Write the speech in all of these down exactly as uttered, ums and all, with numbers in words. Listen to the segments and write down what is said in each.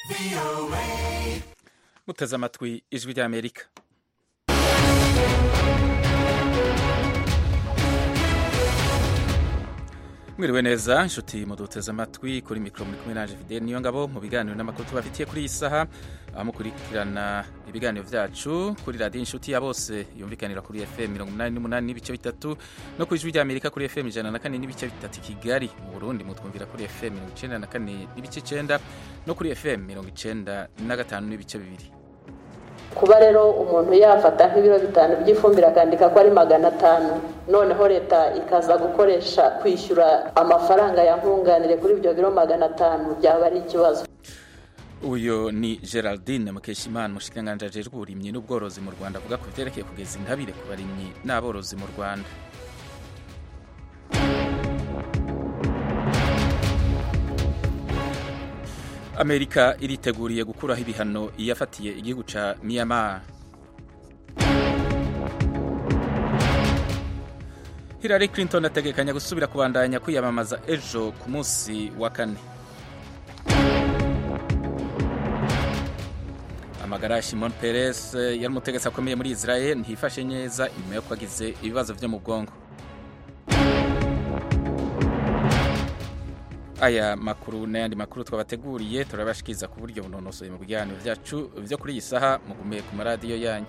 muteze amatwi ijwi ry'Amerika. Mwiriwe neza inshuti muduteze amatwi kuri mikro muri kumwe nanje Fidel Niyongabo mu biganiro n'amakuru tubafitiye kuri iyi saha, aho mukurikirana ibiganiro vyacu kuri radio inshuti ya bose yumvikanira kuri F M mirongo umunani n'umunani n'ibice bitatu no ku ijwi ry'Amerika kuri F M ijana na kane n'ibice bitatu Kigali. Mu Burundi mutwumvira kuri F M mirongo icenda na kane n'ibice icenda no kuri F M mirongo icenda na gatanu n'ibice bibiri. Kuba rero umuntu yafata nk'ibiro bitanu by'ifumbire akandika ko ari magana atanu, noneho leta ikaza gukoresha kwishyura amafaranga yankunganire kuri ibyo biro magana atanu, byaba ari ikibazo. Uyo ni Geraldine Mukeshimana, mushikiranganje ajejwe uburimyi n'ubworozi mu Rwanda, avuga ko vyerekeye kugeza intabire ku barimyi n'aborozi mu Rwanda. Amerika iriteguriye gukuraho ibihano iyafatiye igihugu ca Myanmar. Hillary Clinton ategekanya gusubira kubandanya kwiyamamaza ejo ku munsi wa kane. Amagara ya Shimon Peres yari umutegetsi akomeye muri Israel ntiyifashe neza inyuma yo kwagize ibibazo vyo mu bwongo. Aya makuru n'ayandi makuru twabateguriye turabashikiza ku buryo bunonosoye mu biganiro vyacu vyo kuri iyi saha, mugume ku maradiyo yanyu.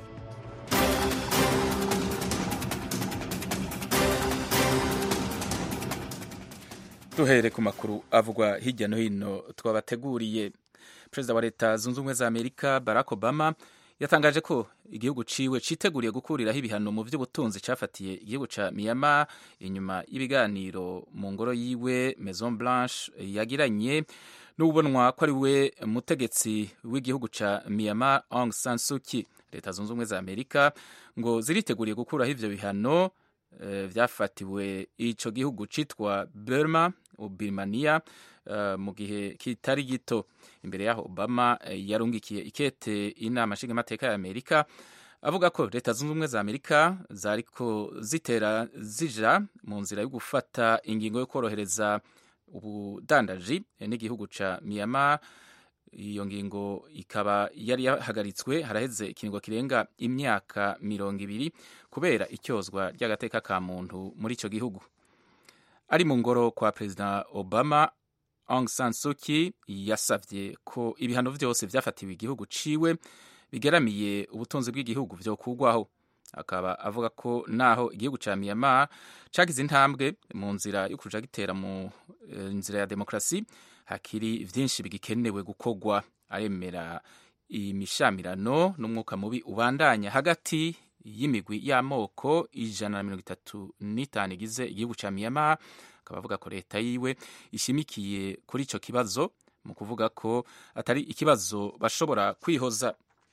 Duhere ku makuru avugwa hirya no hino twabateguriye. Perezida wa Leta Zunze Ubumwe za Amerika Barack Obama yatangaje ko igihugu ciwe citeguriye gukuriraho ibihano mu vy'ubutunzi cafatiye igihugu ca Myanmar inyuma y'ibiganiro mu ngoro yiwe Maison Blanche yagiranye n'ubonwa ko ari we mutegetsi w'igihugu ca Myanmar Aung San Suu Kyi. Leta Zunze Ubumwe za Amerika ngo ziriteguriye gukuraho ivyo bihano uh, vyafatiwe ico gihugu citwa Burma Birmania uh, mu gihe kitari gito. Imbere yaho Obama uh, yarungikiye ikete inama nshingamateka ya Amerika avuga ko Leta Zunze Ubumwe za Amerika zariko zitera zija mu nzira yo gufata ingingo yo korohereza ubudandaji n'igihugu ca Myanmar. Iyo ngingo ikaba yari yahagaritswe haraheze ikiringo kirenga imyaka mirongo ibiri kubera icyozwa ry'agateka ka muntu muri ico gihugu. Ari mu ngoro kwa Perezida Obama, Aung San Suu Kyi yasavye ko ibihano vyose vyafatiwe igihugu ciwe bigeramiye ubutunzi bw'igihugu vyokugwaho. Akaba avuga ko naho igihugu ca Myanmar cagize intambwe mu nzira yo kuja gitera mu nzira ya demokrasi, hakiri vyinshi bigikenewe gukogwa. Aremera imishamirano n'umwuka mubi ubandanya hagati y'imigwi y'amoko ijana na mirongo itatu n'itanu igize igihugu ca Myanmar. Akaba avuga ko leta yiwe ishimikiye kuri ico kibazo mu kuvuga ko atari ikibazo bashobora kwihoza.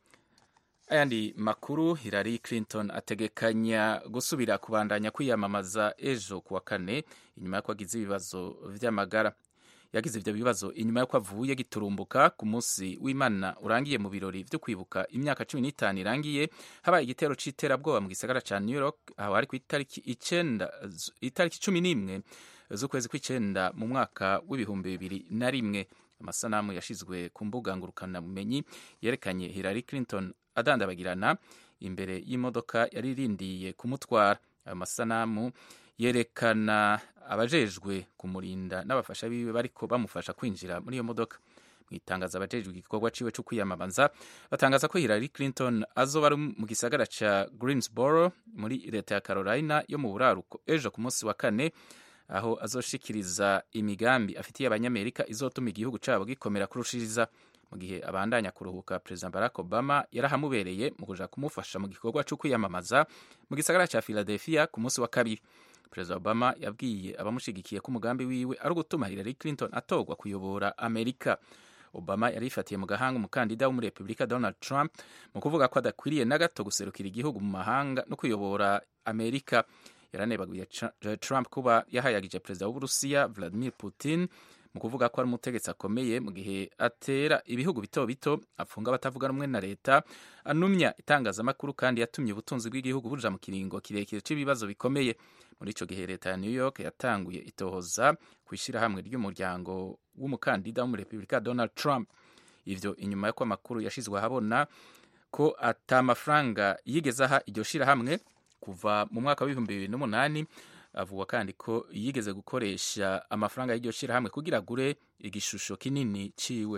Ayandi makuru, Hillary Clinton ategekanya gusubira kubandanya kwiyamamaza ejo kuwa kane inyuma y'uko agize ibibazo vy'amagara. Yagize ivyo bibazo inyuma y'uko avuye giturumbuka ku munsi w'Imana urangiye mu birori vyo kwibuka imyaka cumi n'itanu irangiye habaye igitero c'iterabwoba mu gisagara ca New York, aho ari ku itariki icenda itariki cumi n'imwe z'ukwezi kw'icenda mu mwaka w'ibihumbi bibiri na rimwe. Amasanamu yashizwe ku mbuga ngurukana bumenyi yerekanye Hillary Clinton adandabagirana imbere y'imodoka yari irindiye kumutwara. Ayo masanamu yerekana abajejwe kumurinda n'abafasha biwe bariko bamufasha kwinjira muri iyo modoka. Mwitangaza abajejwe igikorwa ciwe cyo kwiyamamaza batangaza ko Hillary Clinton azoba ari mu gisagara ca Greensboro muri leta ya Carolina yo mu buraruko ejo ku munsi wa kane, aho azoshikiriza imigambi afitiye abanyamerika izotuma igihugu cabo gikomera kurushiriza. Mu gihe abandanya kuruhuka, President Barack Obama yarahamubereye mu kuja kumufasha mu gikorwa cyo kwiyamamaza mu gisagara ca Philadelphia ku munsi wa kabiri. President Obama yabwiye abamushigikiye ko umugambi wiwe ari ugutuma Hillary Clinton atogwa kuyobora Amerika. Obama yarifatiye mu gahanga umukandida w'umurepublika Donald Trump mu kuvuga ko adakwiriye na gato guserukira igihugu mu mahanga no kuyobora Amerika. Yaranebaguye Trump kuba yahayagije Perezida w'Uburusiya Vladimir Putin mu kuvuga ko ari umutegetsi akomeye mu gihe atera ibihugu bito bito, apfunga abatavuga rumwe na leta, anumya itangazamakuru kandi yatumye ubutunzi bw'igihugu buja mu kiringo kirekire c'ibibazo bikomeye. Muri ico gihe leta ya New York yatanguye itohoza kwishira hamwe ry'umuryango w'umukandida w'umurepublika Donald Trump. ivyo inyuma y'uko amakuru yashizwe ahabona ko ata mafaranga yigeze aha iryo shirahamwe kuva mu mwaka w'ibihumbi bibiri n'umunani. Avuga kandi ko yigeze gukoresha amafaranga y'iryo shirahamwe kugira agure igishusho kinini ciwe.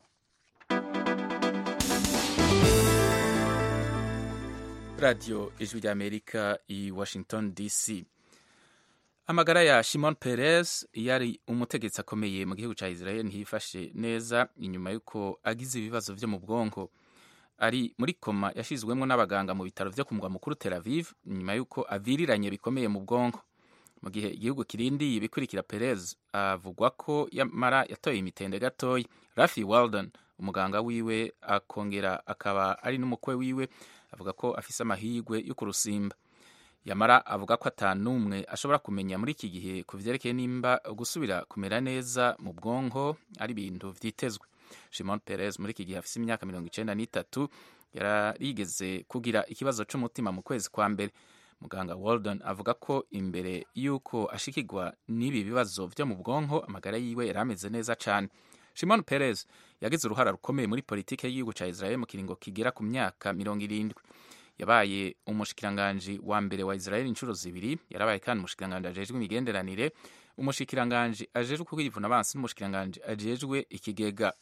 Radio Ijwi ry'Amerika i Washington D C. Amagara ya Shimon Peres yari umutegetsi akomeye mu gihugu ca Israel ntiyifashe neza inyuma yuko agize ibibazo vyo mu bwonko. Ari muri koma yashizwemwo n'abaganga mu bitaro vyo ku mugwa mukuru Tel Aviv inyuma yuko aviriranye bikomeye mu bwonko. Mu gihe igihugu kirindi ibikurikira Perez avugwa ko yamara yatoye imitende gatoyi. Rafi Walden umuganga wiwe akongera akaba ari n'umukwe wiwe avuga ko afise amahirwe yo kurusimba. Yamara avuga ko atanumwe ashobora kumenya muri iki gihe ku vyerekeye nimba gusubira kumera neza mu bwonko ari ibintu vyitezwe. Shimon Peres muri iki gihe afise imyaka mirongo icenda n'itatu yarigeze kugira ikibazo c'umutima mu kwezi kwa mbere. Muganga Walden avuga ko imbere yuko ashikirwa n'ibi bibazo vyo mu bwonko amagara yiwe yarameze neza cane. Shimon Peres yagize uruhara rukomeye muri politike y'igihugu ca Israel mu kiringo kigera ku myaka mirongo irindwi. Yabaye umushikiranganji wa mbere wa Israel inshuro zibiri, yarabaye kandi umushikiranganji ajejwe imigenderanire, umushikiranganji ajejwe kwivuna abansi n'umushikiranganji ajejwe ikigega.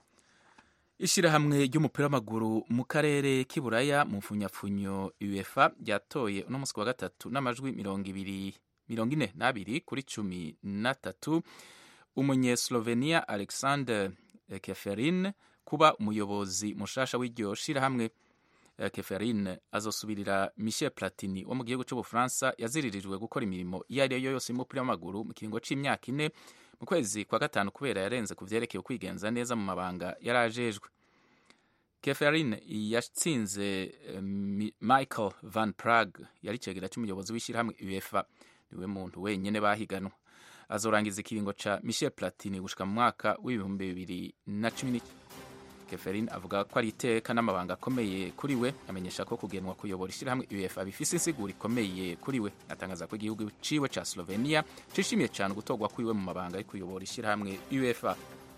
Ishirahamwe ry'umupira w'amaguru mu karere k'iburaya mu mfunyapfunyo UEFA ryatoye uno musi wa gatatu n'amajwi mirongo ibiri mirongo ine n'abiri kuri cumi na tatu umunye Slovenia Alexander Keferin kuba umuyobozi mushasha w'iryo shirahamwe. Keferin azosubirira Michel Platini wo mu gihugu c'Ubufaransa yaziririjwe gukora imirimo iyo ari yo yose y'umupira w'amaguru mu kiringo c'imyaka ine mu kwezi kwa gatanu kubera yarenze ku vyerekeye kwigenza neza mu mabanga yarajejwe. Keferin yatsinze um, Michael Van Praag yari cegera c'umuyobozi w'ishirahamwe UEFA, niwe muntu wenyene bahiganwa. Azorangiza ikiringo ca Michel Platini gushika mu mwaka w'ibihumbi bibiri na cumi. Keferin avuga ko ari iteka n'amabanga akomeye kuri we, amenyesha ko kugenwa kuyobora ishirahamwe UEFA bifise insiguro ikomeye kuri we. Atangaza ko igihugu ciwe ca Slovenia cishimiye cyane gutogwa kwiwe mu mabanga yo kuyobora ishirahamwe UEFA.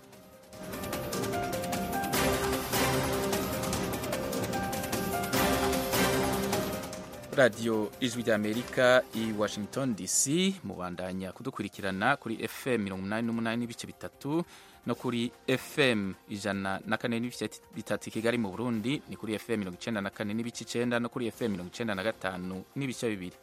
Radio Ijwi ry'Amerika i Washington D C mubandanya kudukurikirana kuri F M mirongo umunani n'umunani n'ibice bitatu no kuri F M ijana na kane n'ibice bitatu Kigali mu Burundi, ni kuri F M mirongo icenda na kane n'ibice icenda no kuri F M mirongo icenda na gatanu n'ibice bibiri.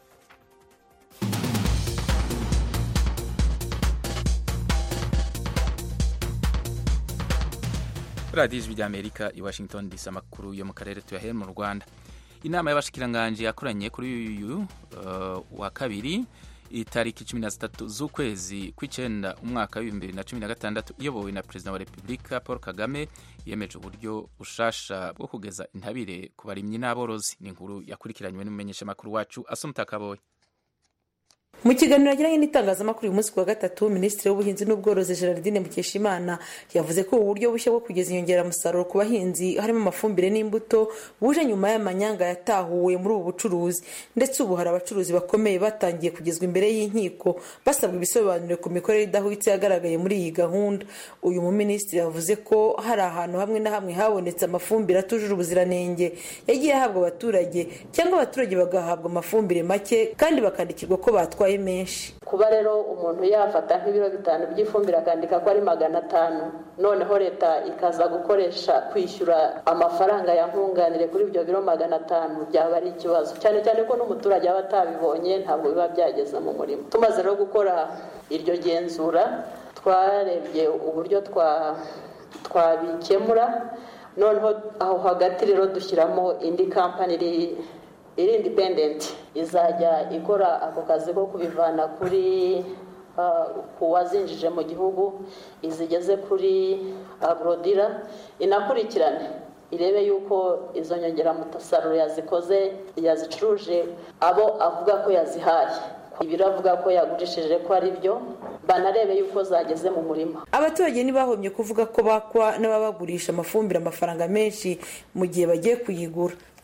Radio Ijwi ry'Amerika i Washington D C, amakuru yo mu karere tuyahere mu Rwanda. Inama y'abashikiranganje yakoranye kuri uyu uh, wa kabiri itariki cumi na zitatu z'ukwezi kw'icenda umwaka w'ibihumbi bibiri na cumi na gatandatu iyobowe na Perezida wa Repubulika Paul Kagame yemeje uburyo bushasha bwo kugeza intabire ku barimyi n'aborozi. Ni inkuru yakurikiranywe n'umumenyeshamakuru wacu Asumta Kaboyi. Mu kiganiro yagiranye n'itangazamakuru uyu munsi wa gatatu, Minisitiri w'Ubuhinzi n'Ubworozi Geraldine Mukeshimana yavuze ko uburyo bushya bwo kugeza inyongeramusaruro ku bahinzi harimo amafumbire n'imbuto buje nyuma y'amanyanga yatahuwe muri ubu bucuruzi, ndetse ubu hari abacuruzi bakomeye batangiye kugezwa imbere y'inkiko basabwa ibisobanuro ku mikorere idahwitse yagaragaye muri iyi gahunda. Uyu mu Minisitiri yavuze ko hari ahantu hamwe na hamwe habonetse amafumbire atujuje ubuziranenge yagiye ahabwa abaturage, cyangwa abaturage bagahabwa amafumbire make kandi bakandikirwa ko batwaye menshi. Kuba rero umuntu yafata nk'ibiro bitanu by'ifumbire akandika ko ari magana atanu, noneho leta ikaza gukoresha kwishyura amafaranga ya nkunganire kuri ibyo biro magana atanu, byaba ari ikibazo, cyane cyane ko n'umuturage aba atabibonye ntabwo biba byageza mu murimo. Tumaze rero gukora iryo genzura twarebye uburyo twa twabikemura, noneho aho hagati rero dushyiramo indi kampani iri iri independent izajya ikora ako kazi ko kubivana kuri uh, kuwazinjije mu gihugu izigeze kuri agrodira, inakurikirane irebe yuko izo nyongeramusaruro yazikoze yazicuruje abo avuga ko yazihaye, ibiro avuga ko yagurishije ko ari byo, banarebe yuko zageze mu murima. Abaturage ntibahomye kuvuga ko bakwa n'ababagurisha amafumbire amafaranga menshi mu gihe bagiye kuyigura,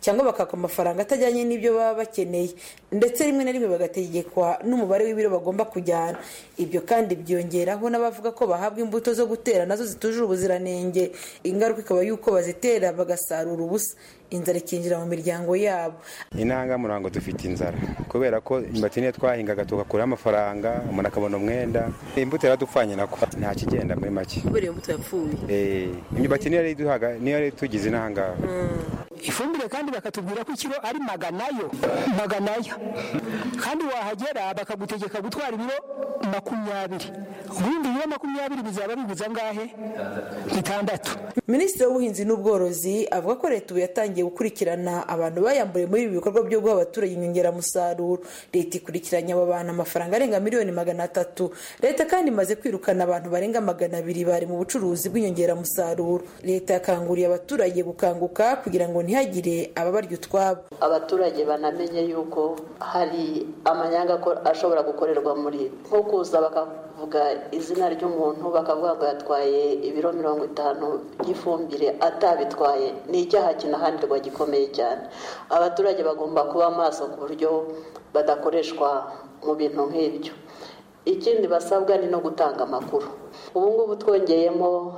cyangwa bakaka amafaranga atajyanye n'ibyo baba bakeneye, ndetse rimwe na rimwe bagategekwa n'umubare w'ibiro bagomba kujyana. Ibyo kandi byongeraho n'abavuga ko bahabwa imbuto zo gutera nazo zitujuje ubuziranenge, ingaruka ikaba yuko bazitera bagasarura ubusa, inzara ikinjira mu miryango yabo. Inanga murango dufite inzara kubera ko imbatini twahingaga tugakura amafaranga, umuntu akabona umwenda, imbuto yaradupfanye nako nta kigenda muri make. Kubera imbuto yapfuye. Eh, imbatini yari duhaga niyo yari tugize inanga. Ifumbire kandi bakatubwira ko ikiro ari maganayo maganayo kandi wahagera bakagutegeka gutwara ibiro makumyabiri. Ubundi ibiro makumyabiri bizaba biguza ngahe? Itandatu. Minisitiri w'ubuhinzi n'ubworozi avuga ko leta ubu yatangiye gukurikirana abantu bayamburiye muri ibi bikorwa byo guha abaturage inyongeramusaruro. Leta ikurikiranye abo bantu amafaranga arenga miliyoni magana atatu. Leta kandi imaze kwirukana abantu barenga magana abiri bari mu bucuruzi bw'inyongeramusaruro. Leta yakanguriye abaturage gukanguka kugira ngo ntihagire ababarya utwabo. Abaturage banamenye yuko hari amanyanga ashobora gukorerwa muri nko kuza bakavuga izina ry'umuntu bakavuga ngo yatwaye ibiro mirongo itanu by'ifumbire atabitwaye, ni icyaha kinahanirwa gikomeye cyane. Abaturage bagomba kuba maso ku buryo badakoreshwa mu bintu nk'ibyo. Ikindi basabwa ni no gutanga amakuru. Ubu ngubu twongeyemo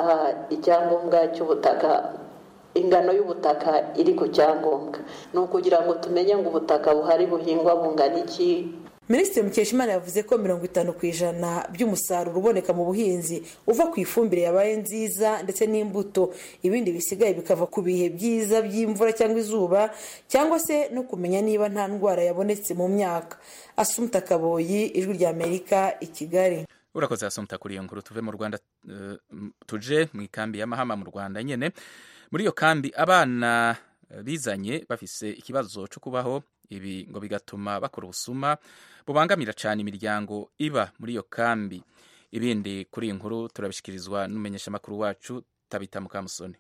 icyangombwa cy'ubutaka, ingano y'ubutaka iri ku cyangombwa, ni ukugira ngo tumenye ngo ubutaka buhari buhingwa bungana iki. Minisitiri Mukeshimana yavuze ko mirongo itanu ku ijana by'umusaruro uboneka mu buhinzi uva ku ifumbire yabaye nziza ndetse n'imbuto, ibindi bisigaye bikava ku bihe byiza by'imvura cyangwa izuba, cyangwa se no kumenya niba nta ndwara yabonetse mu myaka. Asumta Kaboyi, Ijwi rya Amerika, i Kigali. Urakoze Asumta kuri iyo nkuru. Tuve mu Rwanda uh, tuje mu ikambi ya Mahama mu Rwanda nyene. Muri iyo kambi abana bizanye bafise ikibazo cyo kubaho, ibi ngo bigatuma bakora ubusuma bubangamira cyane imiryango iba muri iyo kambi. Ibindi kuri iyi nkuru turabishikirizwa n'umumenyesha makuru wacu Tabita Mukamusoni.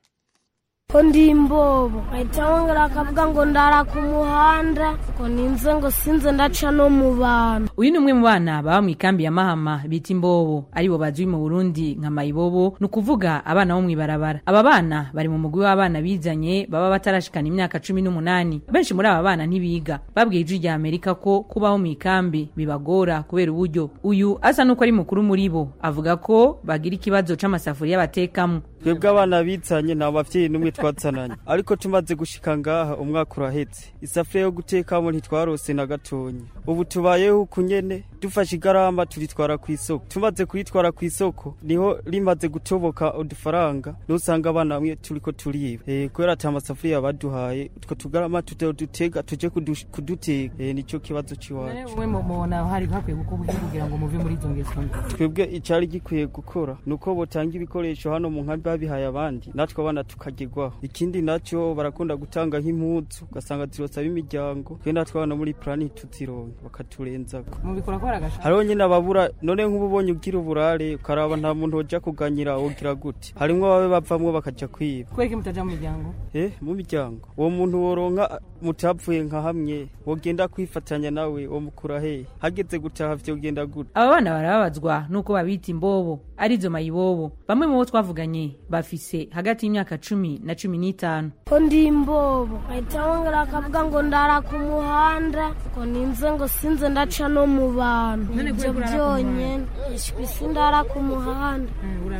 ko ndi imbobo ahita wongera akavuga ngo ndara ku muhanda ngo ninze ngo sinze ndaca no mu bantu. Uyu ni umwe mu bana baba mu ikambi ya Mahama bita imbobo, aribo bazwi mu Burundi nka mayibobo, ni ukuvuga abana bo mwibarabara. Aba bana bari mu mugwi w'abana bizanye baba batarashikana imyaka cumi n'umunani. Benshi muri aba bana ntibiga. Babwiye Ijwi rya Amerika ko kubaho mu ikambi bibagora kubera uburyo. Uyu asa nuko ari mukuru muri bo, avuga ko bagira ikibazo c'amasafuriya batekamo. Twebwe abana bizanye nta bavyeyi numwe twatsananye, ariko tumaze gushika ngaha umwaka urahetse isafuriya yo gutekamo ntitwarose na gatonye. Ubu tubayeho kunyene dufashe igarama turitwara ku isoko, tumaze kuritwara ku isoko niho rimaze gutoboka udufaranga nusanga abana bamwe turiko turiba eh kwera ata amasafuriya baduhaye utwo tugarama tutega tuje kuduteka eh nico kibazo ciwacu. Mwe mubona hari hakwiye gukora kugira ngo muve muri izo ngeso. Twebwe icari gikwiye gukora nuko botanga ibikoresho hano mu nkambi babihaye abandi natwe abana tukagirwaho. Ikindi nacyo barakunda gutanga nk'impuzu ugasanga zirosaba imiryango, twe natwe abana muri plani tuzironka bakaturenzako. Mubikora ko aragasha hariho nyine ababura, none nk'ububonye ugira uburare ukaraba nta muntu hoja kuganyira ugira gute, harimwo babe bavamwo bakaja kwiba. Kweki mutaja mu miryango eh mu miryango uwo muntu woronka mutapfuye nka hamwe wogenda kwifatanya nawe wo mukura he hageze gutaha vyo genda gute. Aba bana barabazwa nuko babita imbobo arizo mayibobo. Bamwe mu bo twavuganye bafise hagati y'imyaka cumi na cumi n'itanu. Ko ndi imbobo ahita wongera akavuga ngo ndara ku muhanda ngo ninze ngo sinze ndaca no mu bantu. Ibyo byonyene ishwisi ndara ku muhanda.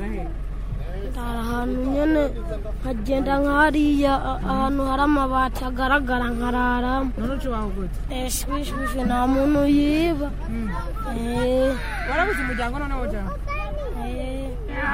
Ndara ahantu nyene nkagenda nkahariya ahantu hari amabati agaragara nkararamo. Noneho waho gute? Ishwishwishe nta muntu yiba. Eh warabuze umuryango none woja? Eh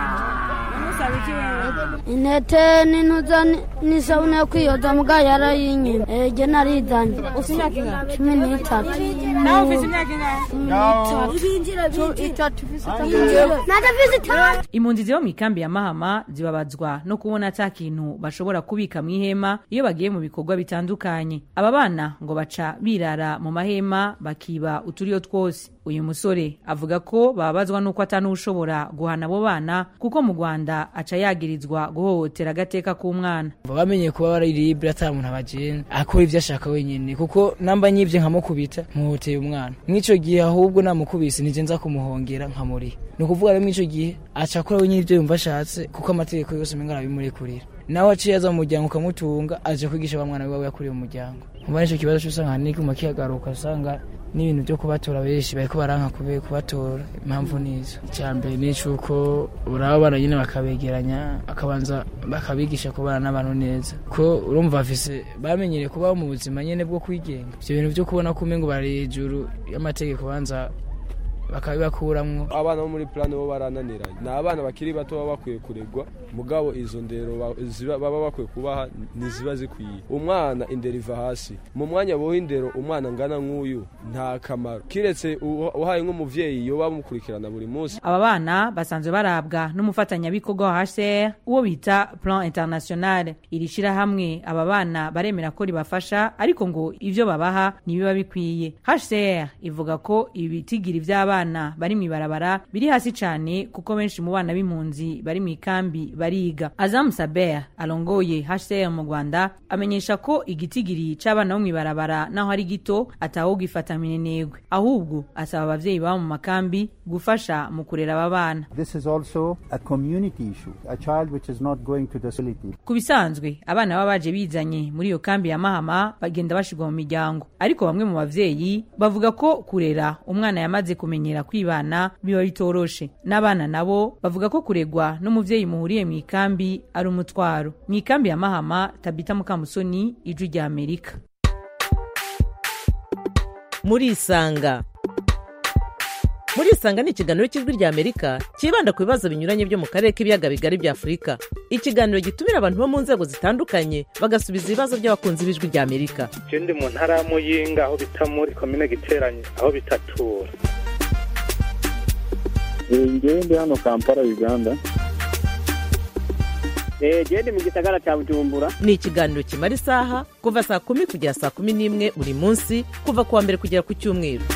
Inete ninuza nisabune yo kwiyoza muga yarayinye eje narizanye usinyaka inga cumi n'itatu. Nawe ufise imyaka ingahe? Ibinjira bitatu. Impunzi ziba mu ikambi ya Mahama zibabazwa no kubona ata kintu bashobora kubika mu ihema iyo bagiye mu bikorwa bitandukanye. Aba bana ngo baca birara mu mahema bakiba uturiyo twose. uyu musore avuga ko babazwa nuko atanushobora guhana abo bana kuko mu Rwanda aca yagirizwa guhohotera agateka k'umwana. Bamenye kuba bari libre atamuntu abajene akora ivyo ashaka wenyene kuko namba nyivye nkamukubita muhoteye umwana. Mwico gihe ahubwo namukubise nije nza kumuhongera nkamuri. Nukuvuga rero mwico gihe aca akora wenyene ivyo yumva ashatse kuko amategeko yose menga arabimurekurira. Nawe aciye aza mu muryango ukamutunga aje kwigisha abamwana biwe yakuriye mu muryango. Mubanje kibazo cy'usanga niki makiyagaruka usanga n'ibintu byo kubatora beshi bariko baranka kubeye kubatora impamvu nizo. Icyambere ni cyuko urabana nyine bakabegeranya akabanza bakabigisha kubana n'abantu neza ko urumva afise bamenyere kuba mu buzima nyene bwo kwigenga. Ibyo bintu byo kubona kumengo bari hejuru y'amategeko banza bakabibakuramwo. Abana bo muri plane bo barananiranye na abana bakiri bato baba bakwiye kuregwa mugabo izo ndero baba bakwiye kubaha niziba zikwiye. Umwana inderiva hasi mu mwanya bo indero umwana ngana nk'uyu nta kamaro kiretse uhaye nk'umuvyeyi yo bamukurikirana buri munsi. Aba bana basanzwe barabwa n'umufatanya bikorwa wa H C R uwo bita Plan International. Irishira hamwe aba bana baremera ko ribafasha ariko ngo ivyo babaha nibiba bikwiye. H C R ivuga ko ibitigira ivy'abana bari mwibarabara biri hasi cyane kuko benshi mu bana b'impunzi bari mu ikambi bariga. Azam Saber alongoye H C R mu Rwanda amenyesha ko igitigiri c'abana bo mwibarabara naho ari gito ataho gifata minenegwe ahubwo asaba abavyeyi baba mu makambi gufasha mu kurera aba bana. This is also a community issue, a child which is not going to the facility. Kubisanzwe abana babaje bizanye muri iyo kambi ya Mahama bagenda bashigwa mu miryango ariko bamwe mu bavyeyi bavuga ko kurera umwana yamaze kumenyera kwibana biba bitoroshe. N'abana nabo bavuga ko kuregwa n'umuvyeyi muhuriye mu ikambi ari umutwaro. Mu ikambi ya Mahama, Tabita Mukamusoni, Ijwi rya Amerika. Muri Isanga. Muri Isanga ni ikiganiro cy'Ijwi rya Amerika kibanda ku bibazo binyuranye byo mu karere k'ibiyaga bigari bya Afrika. Ikiganiro gitumira abantu bo mu nzego zitandukanye bagasubiza ibibazo by'abakunzi b'Ijwi rya Amerika. Je ndi mu ntara ya Muyinga aho bita muri commune Giteranye aho bitatura. Ngende hano Kampala Uganda. Eh gende mu gisagara cya Bujumbura. Ni ikiganiro kimara isaha kuva saa kumi kugera saa kumi n'imwe buri munsi kuva kuwa mbere kugera ku cyumweru.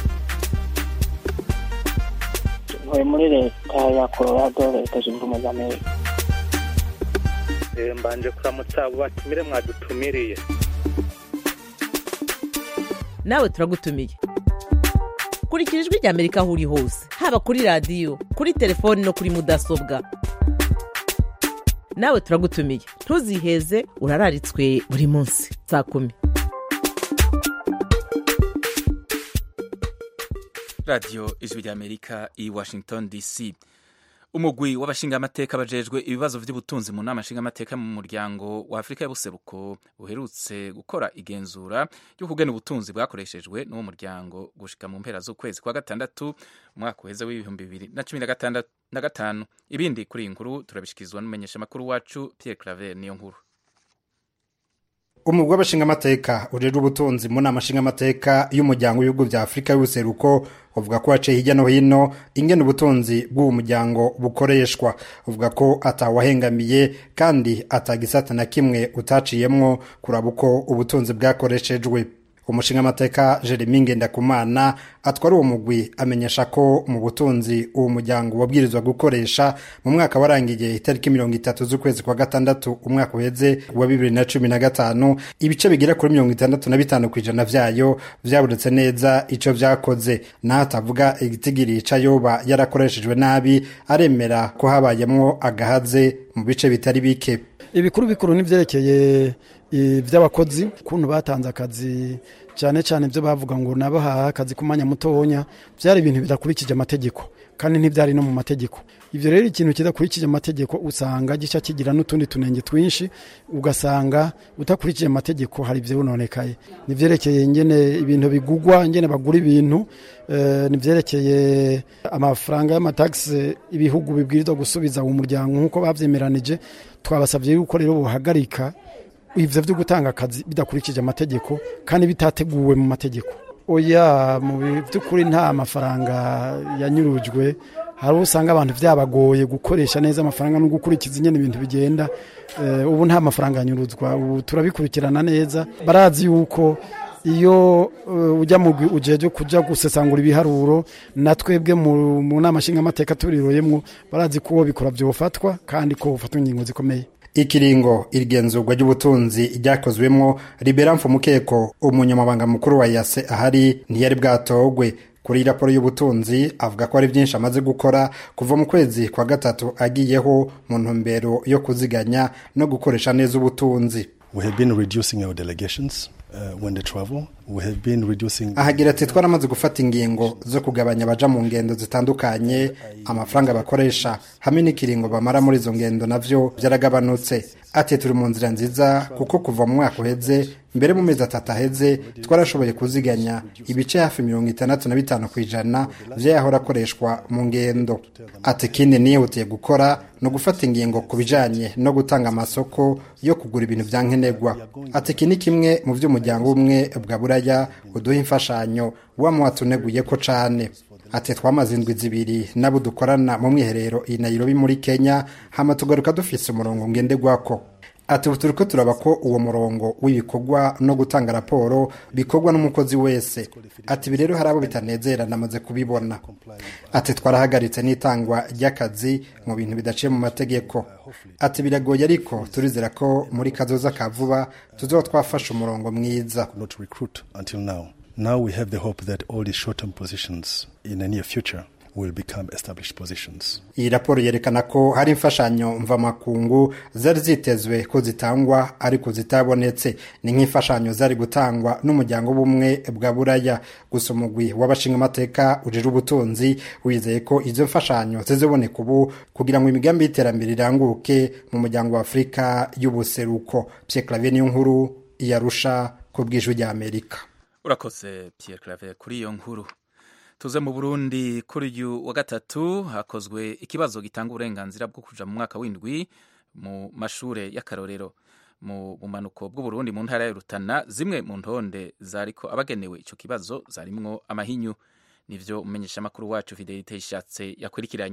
Ntuye muri leta ya Colorado leta zunze ubumwe za Amerika. Eh mbanje kuramutsa abo batumire mwadutumiriye. Nawe turagutumiye. Kurikira Ijwi rya Amerika aho uri hose haba kuri radio kuri telefone no kuri mudasobwa. Nawe turagutumiye ntuziheze urararitswe buri munsi saa kumi. Radio Ijwi rya Amerika i Washington D C. Umugwi w'abashingamateka bajejwe ibibazo vy'ubutunzi mu nama nshingamateka mu muryango wa Afrika y'ubuseruko uherutse gukora igenzura ryo kugena ubutunzi bwakoreshejwe n'uwo muryango gushika mu mpera z'ukwezi kwa gatandatu umwaka uheze w'ibihumbi bibiri na cumi na gatanu. Ibindi kuri inkuru turabishikizwa n'umumenyesha makuru wacu Pierre Claver niyo nkuru. Umugwi w'abashingamateka ujejwe ubutunzi mu nama nshingamateka y'umuryango w'ibihugu vya Afrika y'ubuseruko uvuga ko haciye hirya no hino ingene ubutunzi bw'uwo muryango bukoreshwa. Uvuga ko atawahengamiye kandi atagisata na kimwe utaciyemwo kuraba uko ubutunzi bwakoreshejwe. Umushingamateka Jeremy Ngendakumana atwara uwo mugwi amenyesha ko mu butunzi uwo muryango wabwirizwa gukoresha mu mwaka warangiye itariki mirongo itatu z'ukwezi kwa gatandatu umwaka uheze wa bibiri na cumi na gatanu ibice bigira kuri mirongo itandatu na bitanu kw'ijana vyayo vyabonetse neza ico vyakoze. Naho atavuga igitigiri c'ayoba yarakoreshejwe nabi aremera ko habayemwo agahaze mu bice bitari bike. Ibikuru bikuru n'ivyerekeye ivy'abakozi kuntu batanze akazi cyane cyane byo bavuga ngo nabaha akazi kumanya mutonya byari ibintu bidakurikije amategeko kandi ntibyari no mu mategeko. Ivyo rero ikintu kidakurikije amategeko usanga gica kigira n'utundi tunenge twinshi ugasanga utakurikije amategeko hari ivyo unonekaye. Nivyerekeye ingene ibintu bigugwa ingene bagura ibintu eh, nivyerekeye amafaranga y'amataxe ibihugu bibwirizwa gusubiza mu muryango nkuko bavyemeranije. Twabasavye yuko rero bohagarika ivyo byo gutanga akazi bidakurikije amategeko kandi bitateguwe mu mategeko. Oya mu byukuri nta mafaranga yanyurujwe, hari usanga abantu vyabagoye gukoresha neza amafaranga no gukurikiza ingene ibintu bigenda. Uh, ubu nta mafaranga yanyuruzwa, ubu turabikurikirana neza. Barazi yuko iyo uh, ujya mu ujeje kuja gusesangura ibiharuro natwebwe mu nama nshingamateka turiroyemwo barazi ko bikora byofatwa kandi ko ufatwa ingingo zikomeye. Ikiringo irigenzurwa ry'ubutunzi ryakozwemwo Libera Mfumukeko umunyamabanga mukuru wa yase ahari ntiyari bwatogwe. Kuri raporo y'ubutunzi avuga ko ari byinshi amaze gukora kuva mu kwezi kwa gatatu agiyeho mu ntumbero yo kuziganya no gukoresha neza ubutunzi. We have been reducing our delegations uh, when they travel. We have been reducing ahagira ati twaramaze gufata ingingo zo kugabanya baja mu ngendo zitandukanye amafaranga bakoresha hamwe n'ikiringo bamara muri izo ngendo navyo byaragabanutse. Ati turi mu nzira nziza kuko kuva mu mwaka uheze mbere mu mezi atatu aheze twarashoboye kuziganya ibice hafi mirongo itandatu na bitanu kw'ijana vyahora akoreshwa mu ngendo. Ati kindi nihutiye gukora no gufata ingingo kubijanye no gutanga amasoko yo kugura ibintu vyankenerwa. Ati kini kimwe mu vy'umuryango umwe bwa buraya uduha imfashanyo wamwe watuneguye ko cane. Ati twamaze indwi zibiri nabo dukorana mu mwiherero i Nairobi muri Kenya hama tugaruka dufise umurongo ngenderwako. Ati turiko turaba ko uwo murongo w'ibikorwa no gutanga raporo bikorwa n'umukozi wese. Ati birero harabo bitanezera namaze kubibona. Ati twarahagaritse n'itangwa ry'akazi mu bintu bidaciye mu mategeko. Ati biragoye ariko turizera ko muri kazoza kavuba tuzotwafasha umurongo mwiza. Now we have the hope that all these short-term positions in the near future will become established positions. Iyi raporo yerekana ko hari imfashanyo mvamakungu zari zitezwe ko zitangwa ariko zitabonetse. Ni nk'imfashanyo zari gutangwa n'umuryango w'ubumwe bwa buraya. Gusa umugwi w'abashingamateka ujije ubutunzi wizeye ko izo mfashanyo zizoboneka ubu kugira ngo imigambi y'iterambere iranguke mu muryango wa Afrika y'ubuseruko. Pierre Claver niyo nkuru iyarusha ku bw'ijwi rya Amerika. Urakoze Pierre Claver kuri iyo nkuru. Tuze mu Burundi kuri uyu wa gatatu hakozwe ikibazo gitanga uburenganzira bwo kuja mu mwaka w'indwi mu mashure y'akarorero mu bumanuko bw'u Burundi mu ntara ya Rutana. Zimwe mu ntonde zariko abagenewe ico kibazo zarimwo amahinyu. Nivyo umenyesha makuru wacu Fidelite Ishatse yakurikiranye.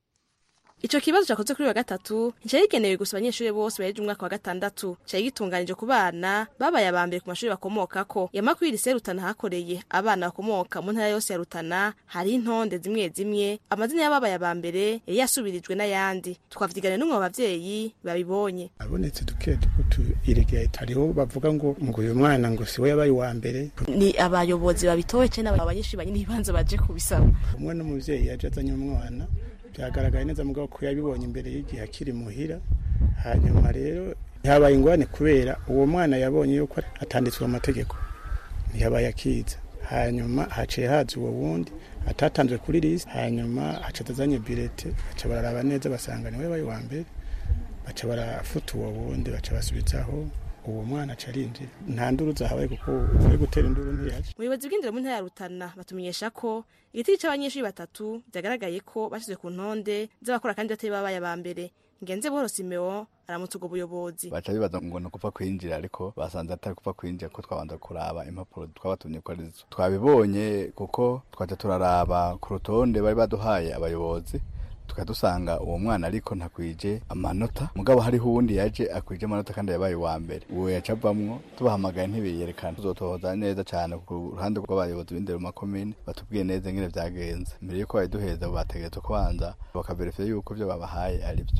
Ico kibazo cyakoze kuri wa gatatu cyayigenewe gusa abanyeshuri bose baheje umwaka wa gatandatu cyayigitunganije ku bana babaye abambere ku mashuri bakomokako yamakwiri Rutana hakoreye abana bakomoka mu ntara yose ya Rutana. Hari intonde zimwe zimwe amazina y'ababaye abambere yari yasubirijwe n'ayandi. Twavyigana n'umwe w'abavyeyi babibonye. Abonetse duke dutu iregeye tariho bavuga ngo ngo uyu mwana ngo siwe yabaye wa mbere. Ni abayobozi babitowe cyane abanyeshuri banyine ibanza baje kubisaba. Umwe n'umuvyeyi yaje azanye umwana byagaragaye neza mugabo ko yabibonye imbere y'igihe akiri muhira. Hanyuma rero yabaye ingwane kubera uwo mwana yabonye yuko atanditswe amategeko ntiyabaye akiza. Hanyuma haciye haza uwo wundi atatanzwe kuri list. Hanyuma acatazanye bilete baca bararaba neza basanga niwe yabaye wa mbere baca barafuta uwo wundi baca basubizaho uwo mwana acarinjira. Nta nduru zahabaye kuko uri gutera induru ntiyaje. Umuyobozi bw'indero mu ntara ya Rutana batumenyesha ko igiti cy'abanyeshuri batatu byagaragaye ko bashyizwe ku ntonde z'abakora kandi batari babaye abambere. Ngenze Buhoro Simeo aramutse ubwo buyobozi. Baca bibaza ngo no kuva kwinjira ariko basanze atari kuva kwinjira ko twabanza kuraba impapuro twabatumye ko ari zo. Twabibonye kuko twaje turaraba ku rutonde bari baduhaye abayobozi tukadusanga uwo mwana ariko ntakwije amanota mugabo hari hundi yaje akwije amanota kandi yabaye wa mbere. Uwo yacavamwo tubahamagaye ntibiyerekana. Tuzotohoza neza cyane ku ruhande rw'abayobozi b'indero mu makomine batubwiye neza ngene vyagenze. Mbere yuko bayiduheza bategetse kubanza bakaverifya yuko byo babahaye ari byo.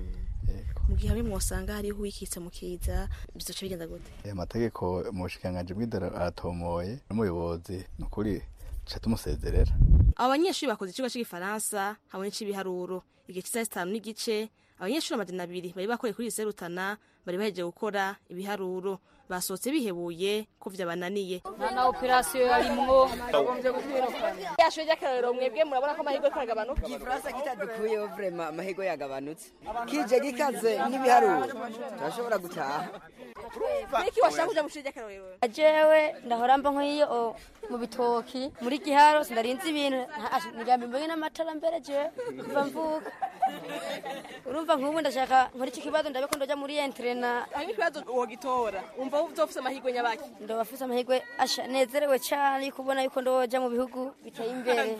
Mu gihe ari mwosanga hari huikitse mukiza bizoca bigenda gute? Amategeko mu bushikanganje bw'indero aratomoye n'umuyobozi nukuri catumusezerera. Abanyeshuri bakoze ikigo cy'igifaransa hamwe n'ibiharuro igihe cy'isaha zitanu n'igice. Abanyeshuri amajana abiri bari bakoreye kuri Rutana bari baheje gukora ibiharuro basohotse bihebuye ko vyabananiye. Na operation yarimwo bagombye gutwirukana. Yashoje y'akarorero mwebwe murabona ko amahirwe karagabanuka. Igifaransa kitadukuyeho vraiment amahirwe yagabanutse. Kije gikaze n'ibiharuro turashobora gutaha. Niki washaka kuja mu shije y'akarorero? Ajewe ndahora mba nk'iyo mu bitoki muri giharo sindarinze ibintu nigambe mbonye n'amatara mbere je kuva mvuka. urumva nk'ubu ndashaka nkora iki kibazo ndabe ko ndoja muri entrena ari ikibazo wogitora umva uzofise amahirwe nyabaki ndobafise amahirwe asha nezerewe cyane kubona yuko ndoja mu bihugu biteye imbere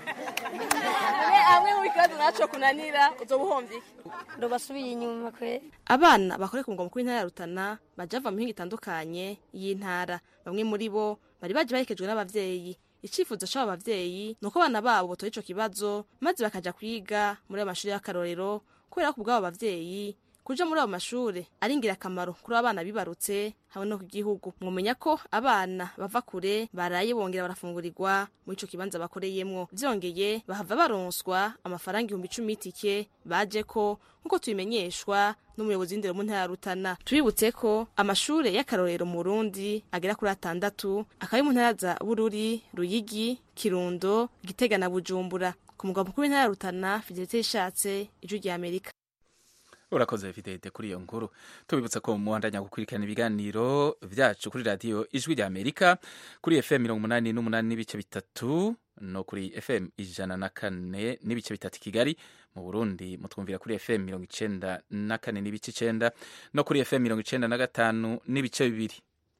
amwe mu bibazo naco kunanira uzobuhomvye ndobasubiye inyuma kwe abana bakore ku mugwa mukuru w'intara ya Rutana baja bava mu mihingo itandukanye y'intara bamwe muri bo bari baje baherekejwe n'abavyeyi icifuzo cy'abo bavyeyi nuko abana babo botora ico kibazo maze bakaja kwiga muri ayo mashuri y'akarorero kubera ko ubwabo bavyeyi kuja muri abo mashure ari ingirakamaro kuri abana bibarutse hamwe no ku gihugu mwumenya ko abana bava kure baraye bongera barafungurirwa muri ico kibanza bakoreyemwo vyongeye bahava baronswa amafaranga ibihumbi icumi y'itike baje ko nkuko tubimenyeshwa n'umuyobozi w'indero mu ntara ya Rutana tubibutse ko amashure y'akarorero mu Burundi agera kuri atandatu akaba ari mu ntara za Bururi, Ruyigi, Kirundo, Gitega na Bujumbura ku mugwa mukuru w'intara ya Rutana Fidelite Ishatse ijwi rya Amerika. Urakoze Fidelite kuri iyo nkuru tubibutsa ko muhandanya gukurikirana ibiganiro vyacu kuri radio ijwi rya Amerika kuri F M mirongo umunani n'umunani n'ibice bitatu no kuri F M ijana na kane n'ibice bitatu Kigali mu Burundi mutwumvira kuri F M mirongo icenda na kane n'ibice icenda no kuri F M mirongo icenda na gatanu n'ibice bibiri.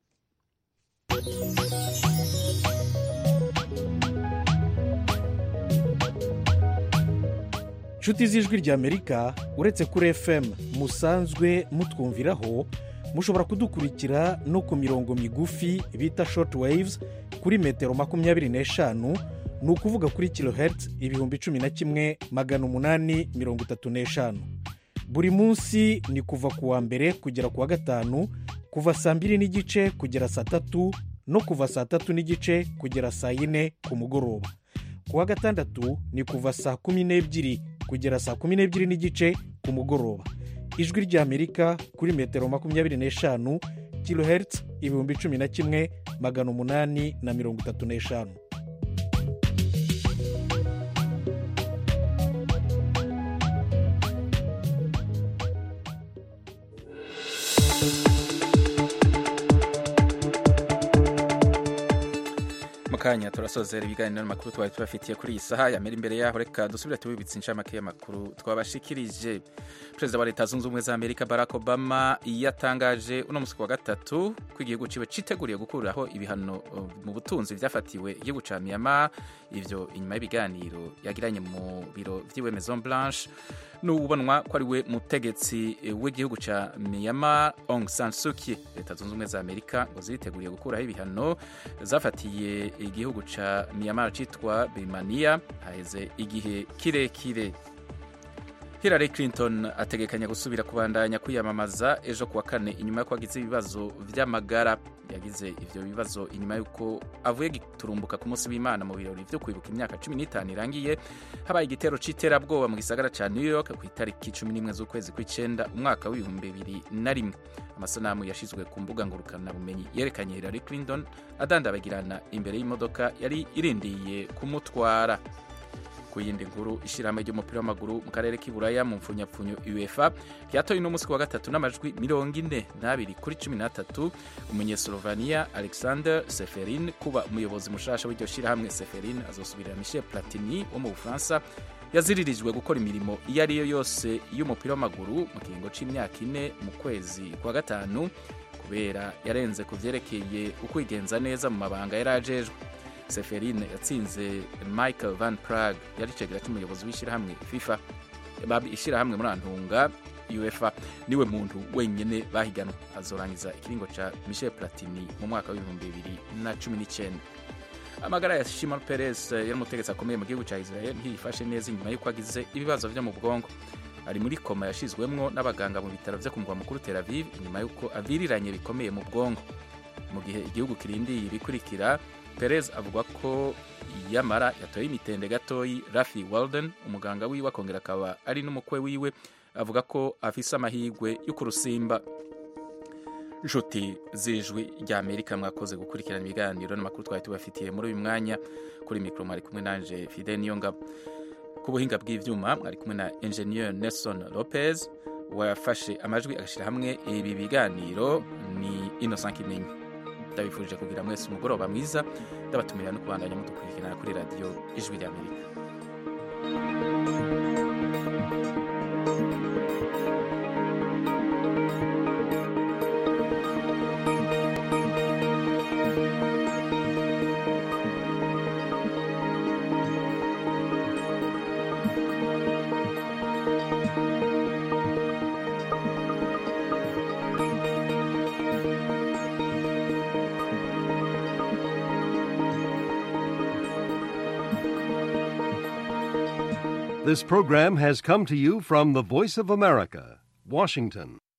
Nshuti z'ijwi rya Amerika uretse kuri F M musanzwe mutwumviraho mushobora kudukurikira no ku mirongo migufi bita short waves kuri metero makumyabiri n'eshanu ni ukuvuga kuri kilohertz ibihumbi cumi na kimwe magana umunani mirongo itatu n'eshanu. Buri munsi ni kuva ku wa mbere kugera ku wa gatanu kuva saa mbiri n'igice kugera saa tatu no kuva saa tatu n'igice kugera saa yine ku mugoroba. Ku wa gatandatu ni kuva saa kumi n'ebyiri kugera saa kumi n'ebyiri n'igice ku mugoroba. Ijwi rya Amerika kuri metero makumyabiri n'eshanu kilohertz ibihumbi cumi na kimwe magana umunani na mirongo itatu n'eshanu. Mukanya turasozera ibiganiro n'amakuru twari turafitiye kuri iyi saha yamera imbere yaho reka dusubire tubibitse inshamake y'amakuru twabashikirije. Perezida wa Leta Zunze Ubumwe za Amerika Barack Obama yatangaje uno musi wa gatatu ko igihugu ciwe citeguriye gukuraho ibihano mu butunzi vyafatiwe igihugu ca Myanmar, ivyo inyuma y'ibiganiro yagiranye mu biro vy'iwe Maison Blanche n'ubonwa ko ari we mutegetsi w'igihugu ca Myanmar Aung San Suu Kyi. Leta Zunze Ubumwe za Amerika ngo ziteguriye gukuraho ibihano zafatiye igihugu ca Myanmar citwa Birmania haheze igihe kirekire. Hillary Clinton ategekanya gusubira kubandanya kwiyamamaza ejo kuwa kane inyuma yo kwagize ibibazo vy'amagara. Yagize ivyo bibazo inyuma yuko avuye giturumbuka ku munsi w'Imana mu birori vyo kwibuka imyaka cumi n'itanu irangiye habaye igitero c'iterabwoba mu gisagara ca New York ku itariki cumi n'imwe z'ukwezi kw'icenda umwaka w'ibihumbi bibiri na rimwe. Amasanamu yashizwe ku mbuga ngurukana bumenyi yerekanye Hillary Clinton adandabagirana imbere y'imodoka yari irindiye kumutwara. Ku yindi nkuru ishirahamwe ry'umupira w'amaguru mu karere k'Iburaya mu mfunyapfunyo UEFA ryatoye no musi wa gatatu n'amajwi mirongo ine n'abiri kuri cumi n'atatu umunyeslovania Alexander Seferin kuba umuyobozi mushasha w'iryo shirahamwe. Seferin azosubirira Michel Platini wo mu Bufaransa yaziririjwe gukora imirimo iyo ari yo yose y'umupira w'amaguru mu kiringo c'imyaka ine mu kwezi kwa gatanu kubera yarenze ku vyerekeye ukwigenza neza mu mabanga yarajejwe. Seferin yatsinze Michael Van Praag yari cegera cy'umuyobozi w'ishirahamwe FIFA ishirahamwe muri Antunga UEFA niwe muntu wenyene bahiganwa. Azorangiza ikiringo ca Michel Platini mu mwaka w'ibihumbi bibiri na cumi n'icenda. Amagara ya Shimon Peres yari umutegetsi akomeye mu gihugu ca Israel ntiyifashe neza inyuma y'uko agize ibibazo vyo mu bwongo. Ari muri koma yashizwemwo n'abaganga mu bitaro vyo ku mugwa mukuru Tel Aviv inyuma y'uko aviriranye bikomeye mu bwongo. Mu gihe igihugu kirindiye ibikurikira, Perez avuga ko yamara yatoye imitende gatoyi. Rafi Walden umuganga wiwe akongera akaba ari n'umukwe wiwe avuga ko afise amahirwe yo kurusimba. Nshuti z'ijwi rya Amerika mwakoze gukurikirana ibiganiro n'amakuru twari tubafitiye muri uyu mwanya. Kuri mikro mwari kumwe nanje Fidel Niyongabo, ku buhinga bw'ivyuma mwari kumwe na Engineer Nelson Lopez wafashe amajwi agashira hamwe ibi biganiro. Ni Innocent Kimenyi ndabifurije kugira mwese umugoroba mwiza, ndabatumira no kubandanya mudukurikirana kuri radio Ijwi rya Amerika. This program has come to you from the Voice of America, Washington.